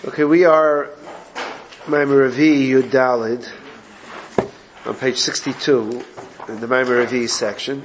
Okay, we are Maimer Revi Yud Dalid on page 62 in the Maimer Revi section.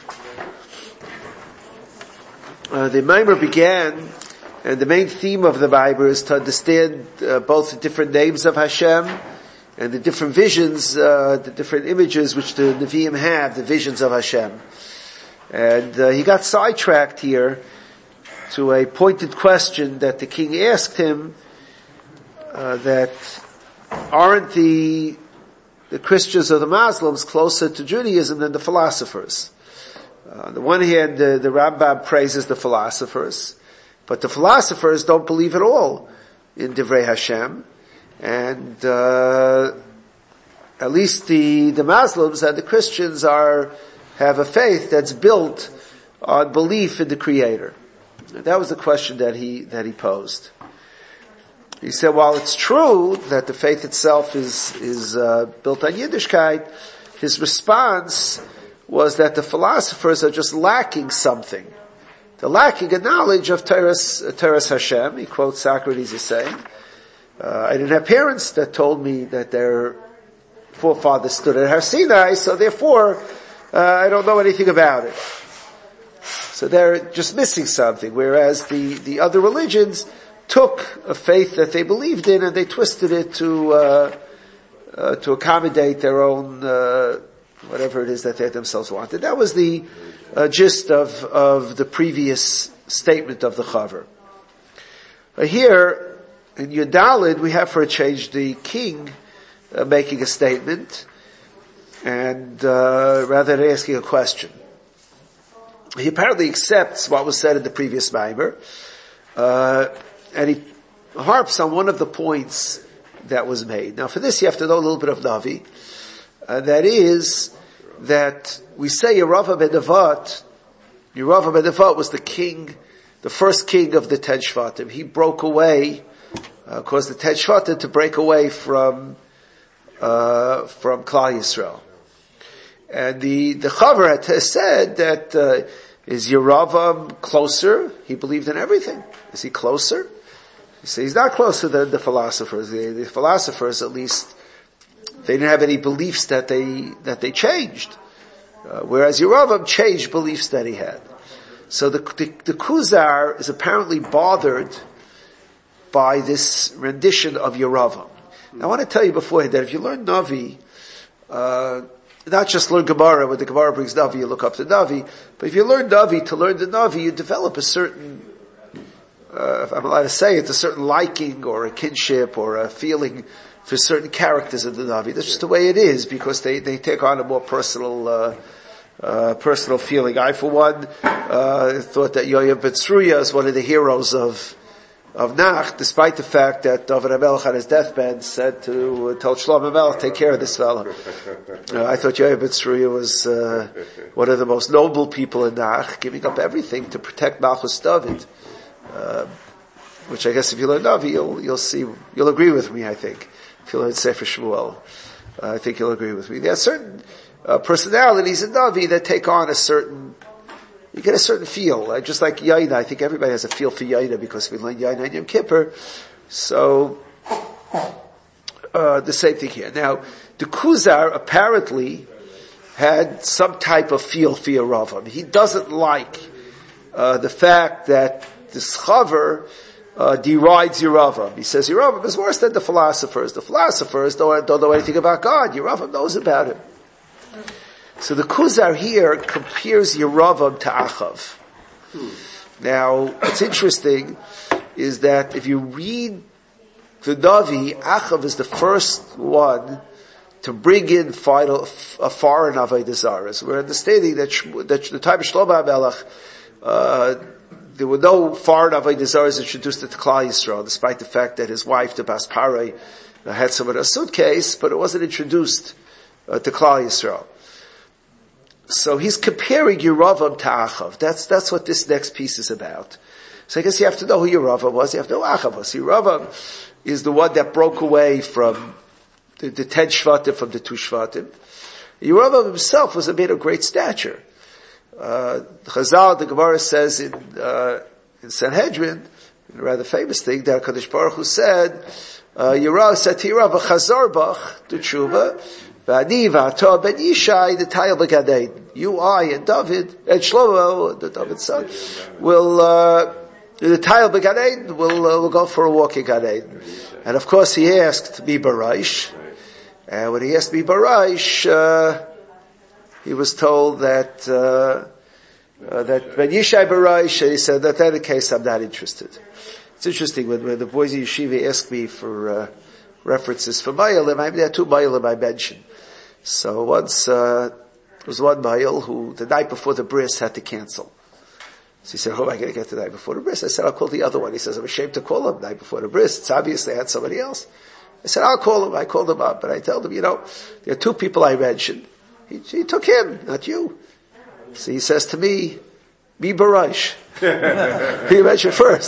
The Maimer began, and the main theme of the Maimer is to understand both the different names of Hashem and the different visions, the different images which the Nevi'im have, the visions of Hashem. And he got sidetracked here to a pointed question that the king asked him, that aren't the Christians or the Muslims closer to Judaism than the philosophers? On the one hand, the Rambam praises the philosophers, but the philosophers don't believe at all in Divrei Hashem, and at least the Muslims and the Christians have a faith that's built on belief in the Creator. And that was the question that he posed. He said, while it's true that the faith itself is built on Yiddishkeit, his response was that the philosophers are just lacking something. They're lacking a knowledge of Teres Hashem. He quotes Socrates as saying, I didn't have parents that told me that their forefathers stood at Har Sinai, so therefore I don't know anything about it. So they're just missing something, whereas the other religions took a faith that they believed in and they twisted it to accommodate their own, whatever it is that they themselves wanted. That was the gist of the previous statement of the Chaver. Here, in Yud Dalid, we have for a change the king making a statement, and rather than asking a question. He apparently accepts what was said in the previous Maimer, and he harps on one of the points that was made. Now for this you have to know a little bit of Navi. That is, that we say Yeravah ben Nevat was the king, the first king of the Ten Shvatim. He broke away, caused the Ten Shvatim to break away from Klal Yisrael. And the Chaver had said that, is Yeravah closer? He believed in everything. Is he closer? You say he's not closer than the philosophers. The philosophers, at least, they didn't have any beliefs that they changed. Whereas Yeravah changed beliefs that he had. So the Kuzar is apparently bothered by this rendition of Yeravah. Now I want to tell you beforehand that if you learn Navi, not just learn Gemara, when the Gemara brings Navi, you look up the Navi, but if you learn Navi, to learn the Navi, you develop a certain, if I'm allowed to say it, a certain liking or a kinship or a feeling for certain characters of the Navi. That's just the way it is, because they take on a more personal feeling. I, for one, thought that Yoav ben Tzruya is one of the heroes of Nach, despite the fact that David HaMelech on his deathbed told Shlomo HaMelech, take care of this fellow. I thought Yoav ben Tzruya was one of the most noble people in Nach, giving up everything to protect Malchus David. Which I guess if you learn Navi, you'll agree with me, I think. If you learn Sefer Shmuel, I think you'll agree with me. There are certain personalities in Navi that take on you get a certain feel. Just like Yaina, I think everybody has a feel for Yaina because we learn Yaina and Yom Kippur. So, the same thing here. Now, the Kuzar apparently had some type of feel for Yeravah. He doesn't like the fact that this Chaver derides Yeravah. He says Yeravah is worse than the philosophers. The philosophers don't know anything about God. Yeravah knows about him. So the Kuzar here compares Yeravah to Achav. Now, what's interesting is that if you read the Navi, Achav is the first one to bring in a foreign Avodah Zarah. We're understanding that the time of Shlomo HaMelech, there were no foreign Avodah Zarah introduced into Klal Yisrael, despite the fact that his wife, the Bas Parai, had some in a suitcase, but it wasn't introduced to Klal Yisrael. So he's comparing Yeravah to Achav. That's what this next piece is about. So I guess you have to know who Yeravah was, you have to know who Achav was. Yeravah is the one that broke away from the 10 Shvatim, from the 2 Shvatim. Yeravah himself was a man of great stature. Chazal, the Gemara says in Sanhedrin, a rather famous thing that HaKadosh Baruch Hu said, Yerav said to Yerav, Chazor bach to tshuva, v'ani v'ato ben Yishai the tayel b'gadein. You, I, and David, and Shlomo, the David's son, will, the tayel b'gadein will go for a walk in Gadein. And of course he asked me Baraish, and when he asked me Baraish, he was told that Ben Yishai Baraish, he said that in the case I'm not interested. It's interesting when the boys in yeshiva ask me for references for Mayalim, there are two Mayalim I mentioned. So once there was one Mayal who the night before the bris had to cancel. So he said, how am I going to get the night before the bris? I said, I'll call the other one. He says, I'm ashamed to call him night before the bris. It's obvious they had somebody else. I said, I'll call him. I called him up, but I told him, there are two people I mentioned. He took him, not you. So he says to me Baraish. He mentioned first.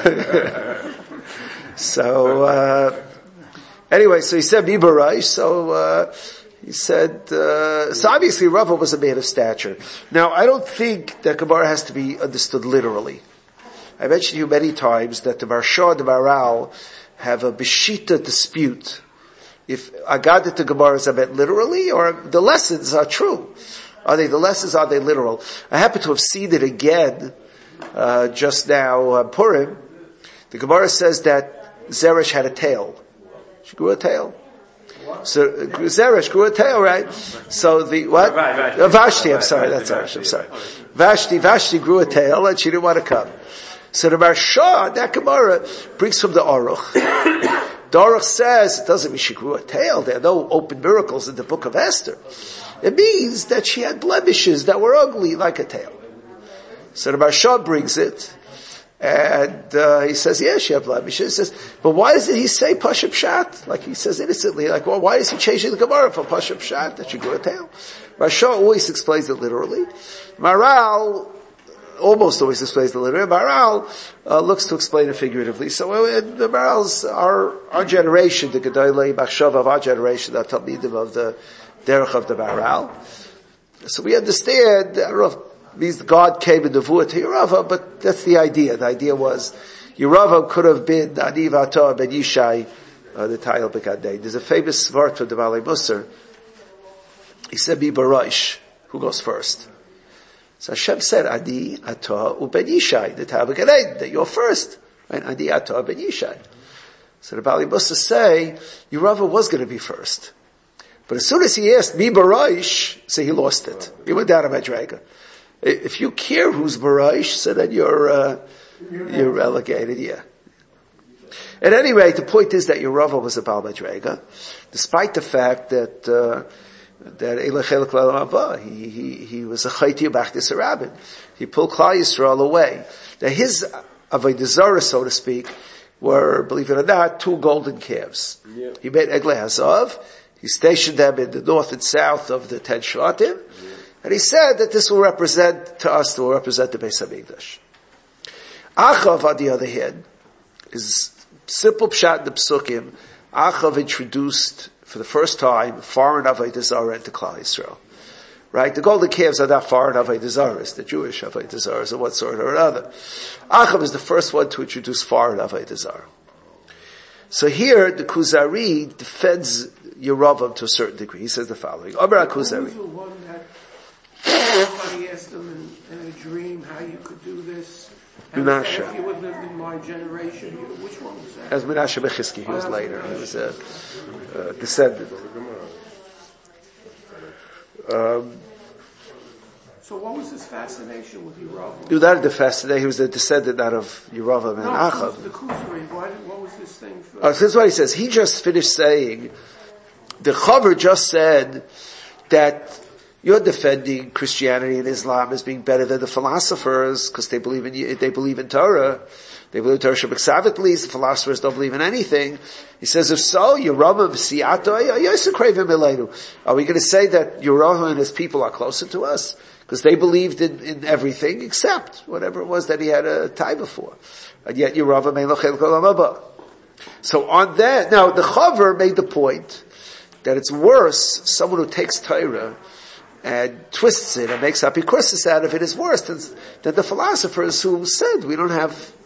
So, anyway, so he said me Baraish, so, he said, so obviously Rava was a man of stature. Now, I don't think that Gemara has to be understood literally. I mentioned to you many times that the Maharsha and the Maharal have a Beshita dispute. If Agadat the Gemaras are meant literally, or the lessons are true. Are they literal? I happen to have seen it again, just now, Purim. The Gemara says that Zeresh had a tail. She grew a tail. So, Zeresh grew a tail, right? So what? Vashti, I'm sorry, that's Zeresh, I'm sorry. Vashti grew a tail and she didn't want to come. So the Maharsha, that Gemara, brings from the Aruch. The Aruch says, it doesn't mean she grew a tail. There are no open miracles in the book of Esther. It means that she had blemishes that were ugly like a tail. So the Maharsha brings it, and he says, yeah, she had blemishes. He says, but why doesn't he say Pashup Shat? Like he says innocently, like, well, why is he changing the Gemara from Pashup Shat that she grew a tail? Maharsha always explains it literally. Maharal almost always explains the literally. Maharal looks to explain it figuratively. So the Maharal's our generation, the Gedolei Machshava of our generation, the Talmidim of the Derech of the Maharal. So we understand, I don't know if it means God came in Nevuah to Yerava, but that's the idea. The idea was Yerava could have been Ani V'ato ben Yishai, the Tayel B'Gadein. There's a famous word from the Malay Musar. He said, "Mi Baraish." Who goes first? So Hashem said, Ani, Ato, u'ben Yishai, the Tayel B'Gadein, that you're first. Right? Ani, Ato, ben Yishai. So the Bali Musa say, Yerava was going to be first. But as soon as he asked, Mi Baraish, so he lost it. He went down a Madrega. If you care who's Baraish, so then you're relegated, yeah. At any rate, the point is that Yerava was a Baal Madrega, despite the fact that he was a Chayti B'Achdis Rabin. He pulled Klal Yisrael away. Now his Avodah Zarah, so to speak, were, believe it or not, 2 golden calves. Yeah. He made Eglei Hazav. He stationed them in the north and south of the 10 Shvatim. Yeah. And he said that this will represent the Beis HaMikdash. Achav, on the other hand, is simple pshat in the Psukim. Achav introduced for the first time foreign Avodah Zarah into Klal Yisrael. Right? The golden calves are not foreign Avodah Zarah, the Jewish Avodah Zarah of one sort or another. Achav is the first one to introduce foreign Avodah Zarah. So here, the Kuzari defends Yeravam to a certain degree. He says the following. Omer HaKuzari. Who was the one that somebody asked him in a dream how you could do this? Menashe. If you would live in my generation, which one was that? As Menashe Bechizki, he was later. He was a descendant. So what was his fascination with Yeravam? He was not a fascination. He was a descendant out of Yeravam and Achav. The Kuzari, what was this thing for? This is what he says. He just finished saying, the Chaver just said that you're defending Christianity and Islam as being better than the philosophers because they believe in Torah. They believe in Torah Shabbat at least. The philosophers don't believe in anything. He says, if so, Yeravam v'siato yosakravim elenu. Are we going to say that Yeravam and his people are closer to us? Because they believed in everything except whatever it was that he had a taiva for. And yet Yeravam ein lo chelik olam haba. So on that, now the Chaver made the point that it's worse, someone who takes Torah and twists it and makes apikoursis out of it is worse than the philosophers who said we don't have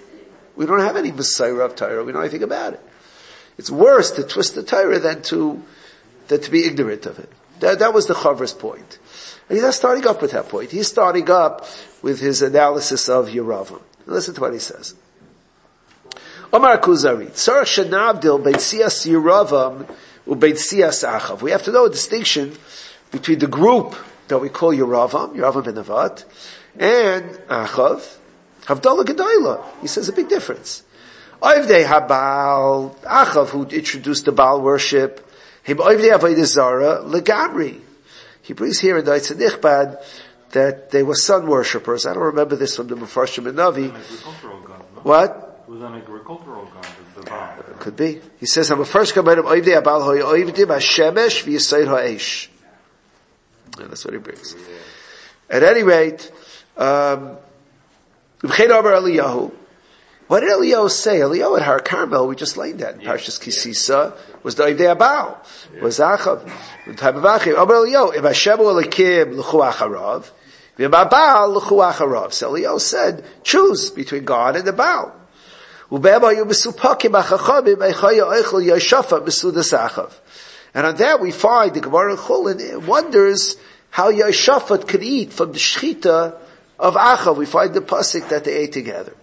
We don't have any Messiah of Torah. We know anything about it. It's worse to twist the Torah than to be ignorant of it. That was the Chavr's point. And he's not starting up with that point. He's starting up with his analysis of Yeravam. Listen to what he says. Omar Kuzari, Tzarech shenavdil bein siyas Yeravam ubein siyas Achav. We have to know a distinction between the group that we call Yeravam ben Nevat, and Achav, Havdalah Gedolah. He says a big difference. Oivdei HaBaal, Achav, who introduced the Baal worship, him Oivdei Avodah Zarah, Legamri. He brings here in Daitz Nichbad that they were sun worshippers. I don't remember this from the Mefarshim and Navi. What? It was an agricultural god, the Baal. Could be. He says, I'm a first command of Oivdei HaBaal, Hoi Oivdim HaShemesh V'Yisayr HaEish. That's what he brings. At any rate, what did Eliyahu say? Eliyahu at Har Carmel, we just laid that in Parshas Kisisa, was the Oivdei HaBaal, was Achav. The type of Achav. Amar Eliyahu, if Hashem Elikim l'chu acharav, v'im HaBaal l'chu acharav. So Eliyahu said, choose between God and the Baal. U'be'em hayu mesupakim achachamim eichaya oichel yoshafa mesudas Achav. And on that we find the Gemara in Chulin wonders how Yeshafat could eat from the shechita of Achav. We find the pasuk that they ate together.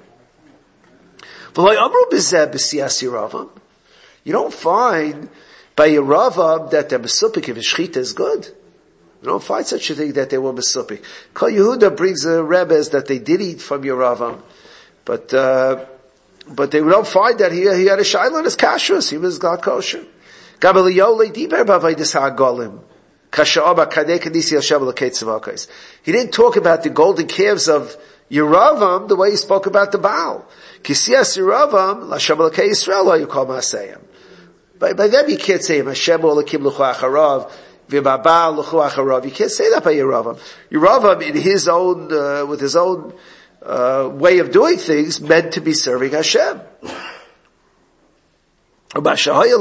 You don't find by Yeravam that the mesupik of shechita is good. You don't find such a thing that they were mesupik. Kol Yehuda brings the Rebbes that they did eat from Yeravam, but they don't find that he had a shaila on his kashrus. He was God kosher. He didn't talk about the golden calves of Yeravam the way he spoke about the Baal. By them you can't say Hashem Olakim L'chu Acharav, V'Ba'al L'chu Acharav. You can't say that by Yeravam. Yeravam, in his own, with his own way of doing things, meant to be serving Hashem. It's not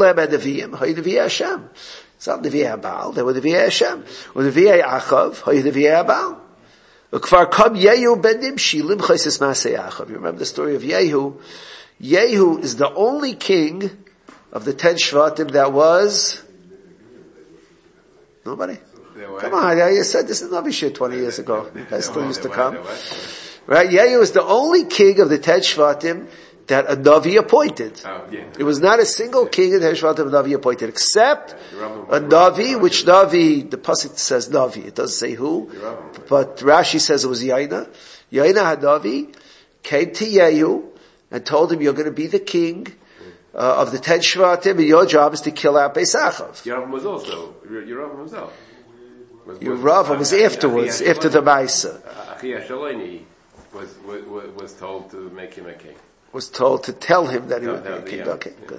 Nevi'ei HaBaal, they were Nevi'ei Hashem. Or Nevi'ei Achav, Nevi'ei HaBaal. You remember the story of Yehu? Yehu is the only king of the 10 Shvatim that was... Nobody? Come on, I said this in Navi Shir 20 years ago. You guys still used to come. Right? Yehu is the only king of the 10 Shvatim that a Navi appointed. It was not a single king in the 10 Shvatim a Navi appointed, except a Navi, which Navi, the pasuk says Navi, it doesn't say who, but Rashi says it was Yaina. Yaina Hanavi came to Yehu and told him, you're going to be the king of the 10 Shvatim, and your job is to kill out Beis Achav. Yeravam was also, Yeravam himself. Yeravam was afterwards, after the Maisa. Achia Shaloni was told to make him a king. Was told to tell him that he would be a king. Okay, good.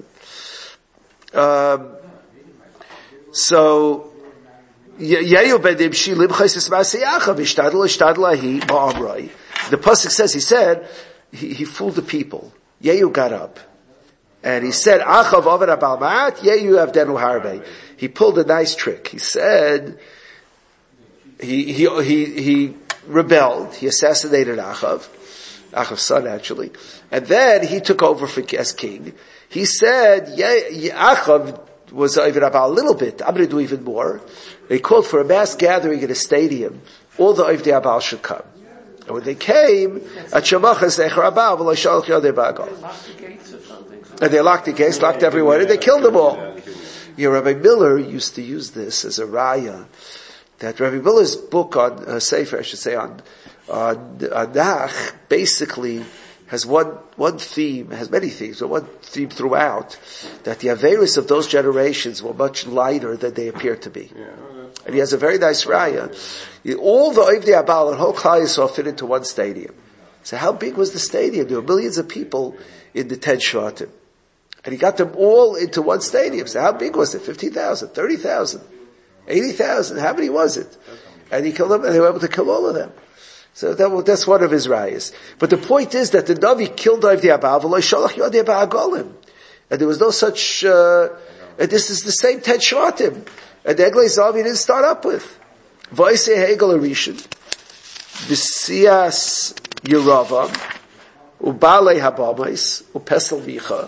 So, Yehu bedim shilim chaysis ma'aseyachav ishtadlahi ba'amrai. The pasuk says, he fooled the people. Yehu got up. And he said, Achav avad abalmat, Yehu avdenu harbe. He pulled a nice trick. He said, he rebelled. He assassinated Achav's son actually. And then he took over as king. He said, Achav was over about a little bit. I'm going to do even more. They called for a mass gathering in a stadium. All the Ovdei HaBaal should come. And when they came, and they locked the gates, locked everyone, and they killed them all. Rabbi Miller used to use this as a raya. That Rabbi Miller's book on Sefer, I should say, on Nach, basically has one theme, has many themes, but one theme throughout, that the Averis of those generations were much lighter than they appear to be. And he has a very nice raya. All the Ovdei HaBaal and whole Klal Yisrael fit into one stadium. So how big was the stadium? There were millions of people in the 10 Shvatim. And he got them all into one stadium. So how big was it? 50,000, 30,000, 80,000? How many was it? And he killed them, and they were able to kill all of them. So that's one of his rayas. But the point is that the Navi killed Ovdei HaBaal, v'lo sholach Yodei Ba'agolim. And there was no such, and this is the same 10 Shvatim. And the Eglei Zavi didn't start up with. V'osei Hegel Arishin, V'siyas Yeravam, Ubale habamais, upesel micha.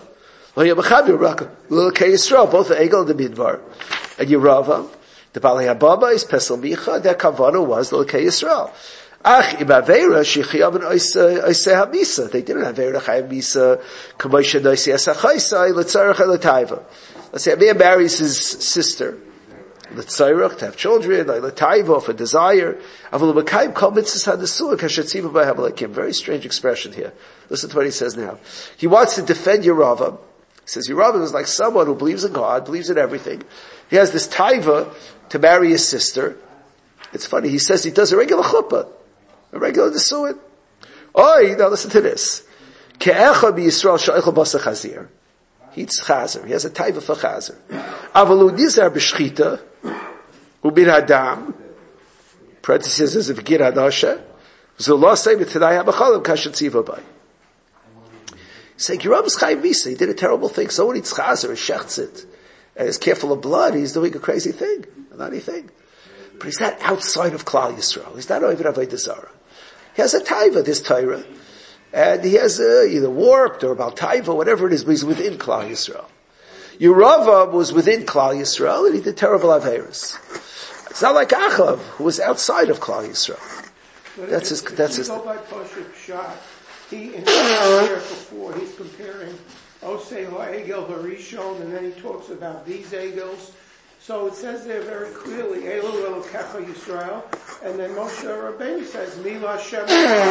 Yisrael, both the Egel and the Midbar, and Yerava, the Balei habamais, pesel micha, their kavana was the Lekei Yisrael. Ach, im Aveira, Shechiyav and Oisei HaMisa. They didn't have Aveira Chayav Misa, Kamosha Noisei Esachaisai, Letzarech Eletaiva. Let's say a man marries his sister, Letzarech, to have children, Eletaiva, for desire. Avul Mekayim Kol Mitzvahs HaNesua, Kashetziva B'Havalakim. Very strange expression here. Listen to what he says now. He wants to defend Yeravam. He says Yeravam is like someone who believes in God, believes in everything. He has this taiva to marry his sister. It's funny, he says he does a regular chuppah. A regular nesuin. Oi, now listen to this. Ke'echa b'Yisrael sha'echel basa chazir. He eats chazer. He has a taiva for chazer. Avalu nizar b'shchita u'bin hadam. Parentheses is if gir hadasha. Zulah say b'tadai ha'bachalim kashat tziva bay. He's saying, Yerab's chayv misa. He did a terrible thing. Someone eats chazer, he shechts it, and is careful of blood. He's doing a crazy thing. Not anything. But he's not outside of Klal Yisrael. He's not over Avodah Zarah. He has a taiva, this Torah, and he has either warped or about taiva, whatever it is, but he's within Klal Yisrael. Yeravam was within Klal Yisrael, and he did terrible aveiros. It's not like Achav, who was outside of Klal Yisrael. That's his. Go by Pashup Shah. He in the before he's comparing Osei Ha'egel Harishon, and then he talks about these egels. So it says there very clearly, Elu Elokecha Yisrael, and then Moshe Rabbeinu says, Mila Shem.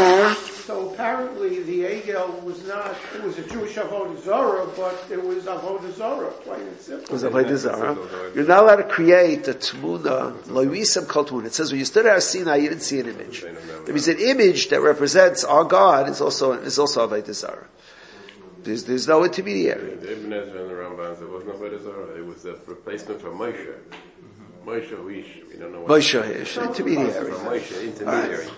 So apparently the Egel was not, it was a Jewish Avodah Zarah, but it was Avodah Zarah, plain and simple. It was Avodah Zarah. You're not allowed to create a Tmuna, Loisam Kol Tmuna. It says when you stood at Sinai, you didn't see an image. There is an image that represents our God, is also Avodah Zarah. There's no intermediary. The Ibn Ezra and the Ramban, there was no Avodah Zarah. It was a replacement for Moshe. Moshe, we don't know what. Moshe, intermediary. Moshe, intermediary.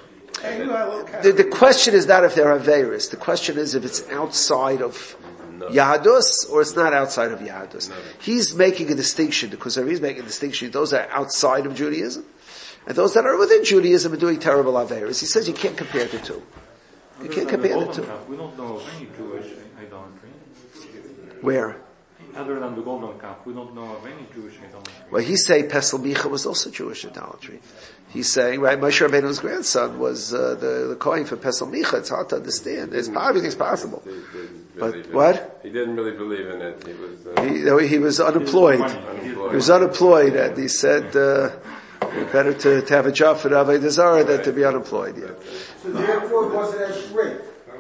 The question is not if they're Averis. The question is if it's outside of Yahadus or it's not outside of Yahadus. He's making a distinction, because he's making a distinction. Those are outside of Judaism, and those that are within Judaism are doing terrible Averis. He says you can't compare the two. You can't compare the two. We don't know of any Jewish idolatry. Where? Other than the golden calf, we don't know of any Jewish idolatry. Well, he's saying Pesel Micha was also Jewish idolatry. He's saying, right, Moshe Rabbeinu's grandson was the Kohen for Pesel Micha. It's hard to understand. Everything's possible. But what? He didn't really believe in it. He was unemployed. He was unemployed, and he said, better to have a job for Avodah Zarah than to be unemployed. Yeah. So therefore it wasn't as great.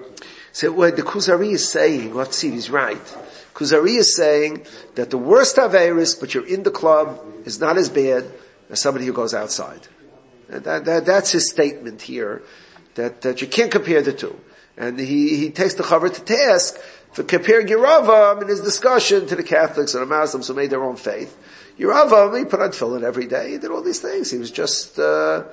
So what the Kuzari is saying, let's see, he's right. Kuzari is saying that the worst Averis, but you're in the club, is not as bad as somebody who goes outside. And that's his statement here, that you can't compare the two. And he takes the Chaver to task for comparing Yeravam in his discussion to the Catholics and the Muslims who made their own faith. Yeravam, he put on tefillin every day, he did all these things. It was just, there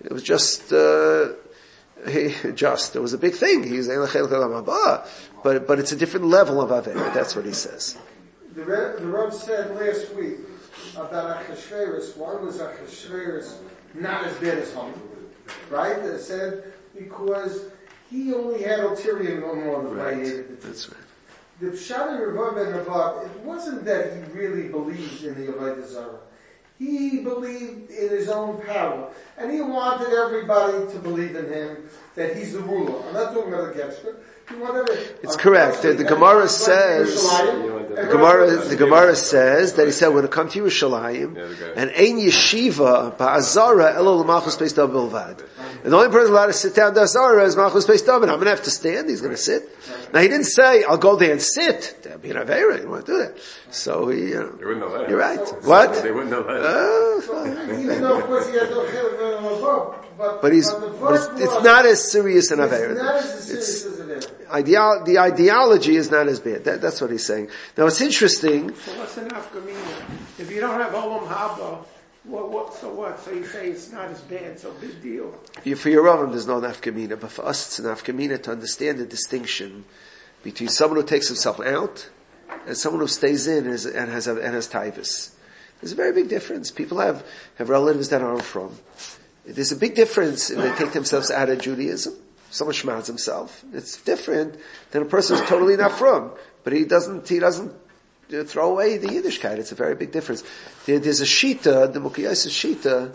was a big thing. He's but it's a different level of Avera. That's what he says. The Rav said last week about Achashverosh. One was Achashverosh not as bad as Haman, right? They said because he only had ulterior motive. Right. That's right. The Pshat in Rav ben Navad, it wasn't that he really believed in the Avodah Zarah. He believed in his own power. And he wanted everybody to believe in him, that he's the ruler. I'm not talking about the Getzker. It's correct. The Gemara says, the Gemara says that he said, when it comes to Yerushalayim, and ein yeshiva ba'azara elo l'malchus beis David bilvad. And the only person allowed to sit down to Azara is Malchus beis David. I'm going to have to stand. He's going to sit. Now he didn't say, I'll go there and sit. That'd be an Aveira. You don't want to do that. So he, They wouldn't know that. You're right. What? They wouldn't know that. Even though, of course, he had no chiluk, but it's not as serious an Aveira. It's not as serious as it is. The ideology is not as bad. That's what he's saying. Now it's interesting. So what's an afkamina? If you don't have Olam Haba, so what? So you say it's not as bad, so big deal. For your Rav, there's no nafkamina, but for us it's an nafkamina to understand the distinction between someone who takes himself out and someone who stays in and has taivas. There's a very big difference. People have relatives that aren't from. There's a big difference if they take themselves out of Judaism. someone schmaz himself, it's different than a person who's totally not from, but he doesn't throw away the Yiddishkeit. It's a very big difference. There's a shita, the Mukiyos shita,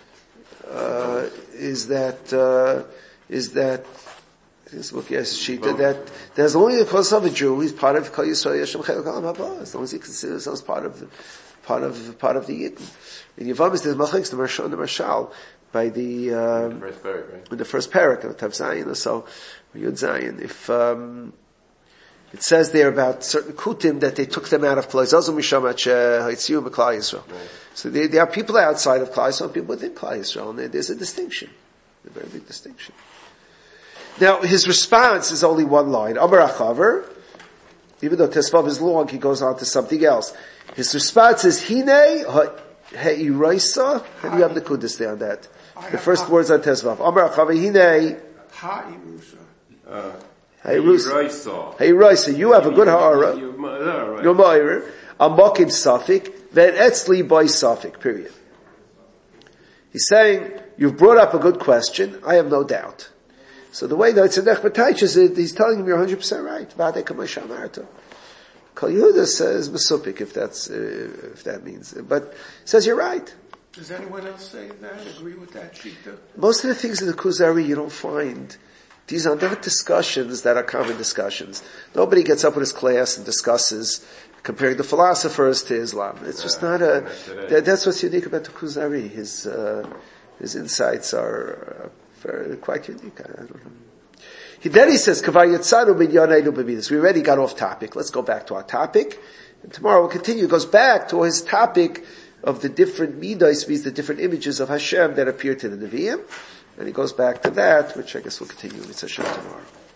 is that as long as he calls himself a Jew, he's part of Kol Yisrael Yeshem Chel Kol Haba. As long as he considers himself part of the Yidden. In Yevamos, there's Malchik, the Marshal, and the Marshal, by the first parak, right? in the first parak of Tav Zayin or so, or Yud Zayin. If it says there about certain kutim that they took them out of Klal Yisrael, so there are people outside of Klal Yisrael and people within Klal Yisrael, and there's a distinction, a very big distinction. Now, his response is only one line. Amar Achaver, even though Tesvav is long, he goes on to something else. His response is, Hine ha'iraisa. How do you have the kudus there on that? The first words on Tesvav. Amar Achaver, Hine ha'iraisa. You have a good ha'ara. You're ma'ir. Amakim safik. Then etzli by safik. Period. He's saying, you've brought up a good question. I have no doubt. So the way that Tzedek B'taiches is, he's telling him you're 100% right. V'adei k'may shamarta. Kol Yehuda says Mesupik, if that means. But he says you're right. Does anyone else say that? Agree with that, Shita? Most of the things in the Kuzari you don't find. These are not discussions that are common discussions. Nobody gets up with his class and discusses comparing the philosophers to Islam. It's just not that's what's unique about the Kuzari. His insights are quite unique. I don't know. Then he says, we already got off topic. Let's go back to our topic. And tomorrow we'll continue. It goes back to his topic of the different midos, means the different images of Hashem that appear to the Nevi'im. And he goes back to that, which I guess we'll continue with Hashem tomorrow.